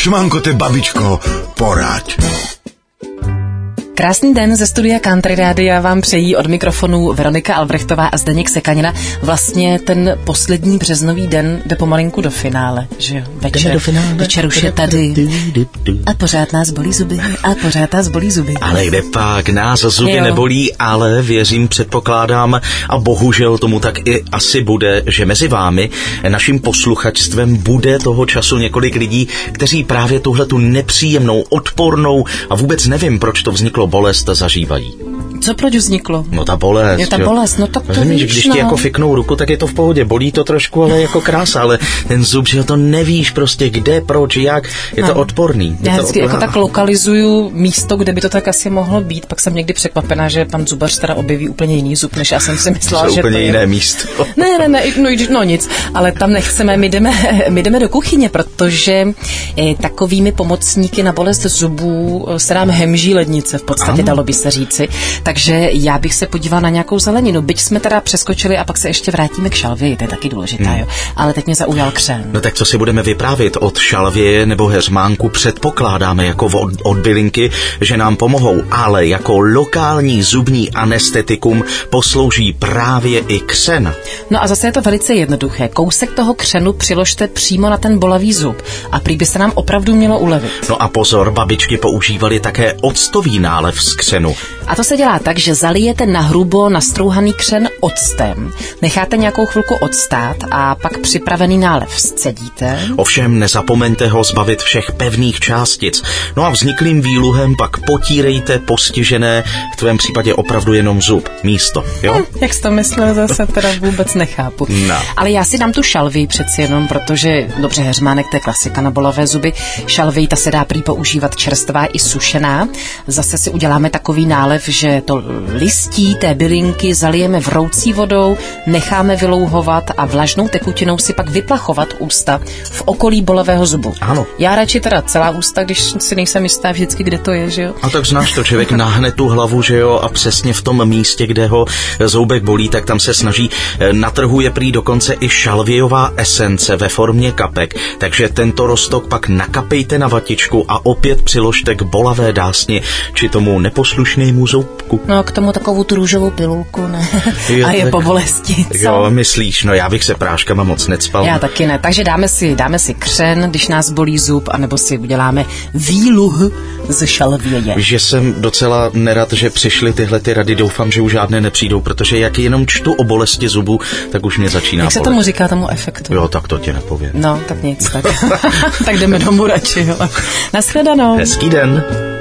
Šmanko, ty babičko, poraď. Krásný den ze studia Country Rádia vám přejí od mikrofonu Veronika Albrechtová a Zdeněk Sekanina. Vlastně ten poslední březnový den jde pomalinku do finále, že jo? Večer už je tady. A pořád nás bolí zuby. Ale kde pak, nás zuby nebolí, ale věřím, předpokládám a bohužel tomu tak i asi bude, že mezi vámi, naším posluchačstvem, bude toho času několik lidí, kteří právě tuhletu nepříjemnou, odpornou a vůbec nevím, proč to vzniklo, bolest zažívají. Co proč vzniklo? No ta bolest. Je ta bolest, no tak to víš, že když ti jako fiknou ruku, tak je to v pohodě, bolí to trošku, ale jako krása, ale ten zub, že to nevíš prostě kde, proč, jak, je to odporný. Já vždycky jako tak lokalizuju místo, kde by to tak asi mohlo být, pak jsem někdy překvapená, že pan zubař teda objeví úplně jiný zub, než já jsem si myslela, že úplně to jiné je místo. No nic, ale tam nechceme, my jdeme do kuchyně, protože takovými pomocníky na bolest zubů se nám hemží lednice, v podstatě dalo by se říci. Takže já bych se podívala na nějakou zeleninu. Byť jsme teda přeskočili a pak se ještě vrátíme k šalvěji, to je taky důležitá, jo. Ale teď mě zaujal křen. No tak co si budeme vyprávět od šalvěje nebo heřmánku? Předpokládáme jako od bylinky, že nám pomohou, ale jako lokální zubní anestetikum poslouží právě i křen. No a zase je to velice jednoduché. Kousek toho křenu přiložte přímo na ten bolavý zub a prý by se nám opravdu mělo ulevit. No a pozor, babičky používaly také octový nálev z křenu. A to se dělá tak, že zalijete na hrubo nastrouhaný křen octem, necháte nějakou chvilku odstát a pak připravený nálev scedíte. Ovšem nezapomeňte ho zbavit všech pevných částic. No a vzniklým výluhem pak potírejte postižené, v tvém případě opravdu jenom zub, místo, jo? Jak jsi to myslel, zase teda vůbec nechápu. No. Ale já si dám tu šalví přeci jenom, protože dobře, heřmánek, to je klasika na bolavé zuby. Šalví, ta se dá prý používat čerstvá i sušená. Zase si uděláme takový nálev, že to listí té bylinky zalijeme vroucí vodou, necháme vylouhovat a vlažnou tekutinou si pak vyplachovat ústa v okolí bolavého zubu. Ano. Já radši teda celá ústa, když si nejsem jistá vždycky, kde to je, že jo? A tak znáš to, člověk nahne tu hlavu, že jo, a přesně v tom místě, kde ho zoubek bolí, tak tam se snaží, natrhuje prý dokonce i šalvějová esence ve formě kapek, takže tento roztok pak nakapejte na vatičku a opět přiložte k bolavé dásni, či tomu neposlušnému zoubku. No, k tomu takovou tu růžovou pilulku, ne? Jo, a je po bolesti, co? Jo, myslíš, no já bych se práškama moc necpal. Já taky ne, takže dáme si křen, když nás bolí zub, anebo si uděláme výluh ze šalvěje. Že jsem docela nerad, že přišly tyhle ty rady, doufám, že už žádné nepřijdou, protože jak jenom čtu o bolesti zubu, tak už mě začíná Jak se tomu říká, tomu efektu? Jo, tak to ti nepovím. No, tak nic, tak. Tak jdeme domů radši, jo. Nashledanou. Hezký den.